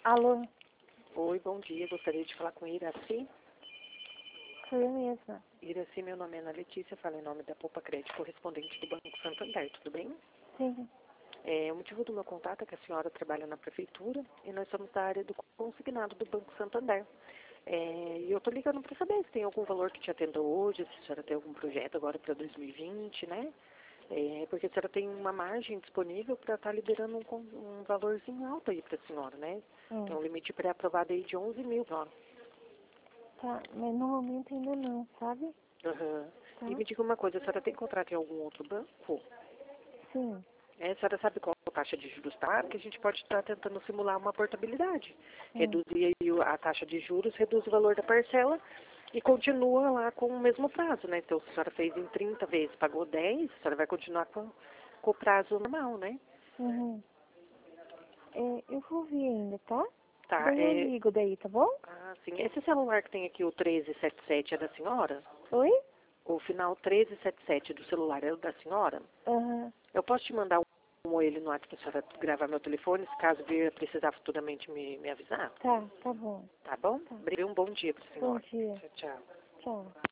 Alô, Oi, bom dia. Gostaria de falar com Iraci. sou eu mesma. Iraci, meu nome é Ana Letícia, falo em nome da Poupa Crédito, correspondente do Banco Santander, tudo bem? Sim. O motivo do meu contato é que a senhora trabalha na prefeitura e nós somos da área do consignado do Banco Santander. E eu estou ligando para saber se tem algum valor que te atenda hoje, se a senhora tem algum projeto agora para 2020, né? Porque a senhora tem uma margem disponível para estar liberando um valorzinho alto aí para a senhora, né? Tem um limite pré-aprovado aí de 11 mil, ó. Tá, mas no momento ainda não, sabe? Aham. Tá? E me diga uma coisa, a senhora tem contrato em algum outro banco? Sim. A senhora sabe qual a taxa de juros está? Porque a gente pode estar tentando simular uma portabilidade. Hum. Reduzir aí a taxa de juros, reduz o valor da parcela e continua lá com o mesmo prazo, né? Então, se a senhora fez em 30 vezes, pagou 10, a senhora vai continuar com o prazo normal, né? Uhum. Eu vou ver ainda, tá? Tá, Daí eu ligo daí, tá bom? sim. Esse celular que tem aqui, o 1377, é da senhora? Oi? O final 1377 do celular é o da senhora? Aham. Eu posso te mandar um ele no WhatsApp para a senhora gravar meu telefone, se caso vir precisar futuramente me avisar? Tá, tá bom. Tá bom? Tá. Um bom dia para a Bom senhora. dia. Tchau, tchau. Tchau.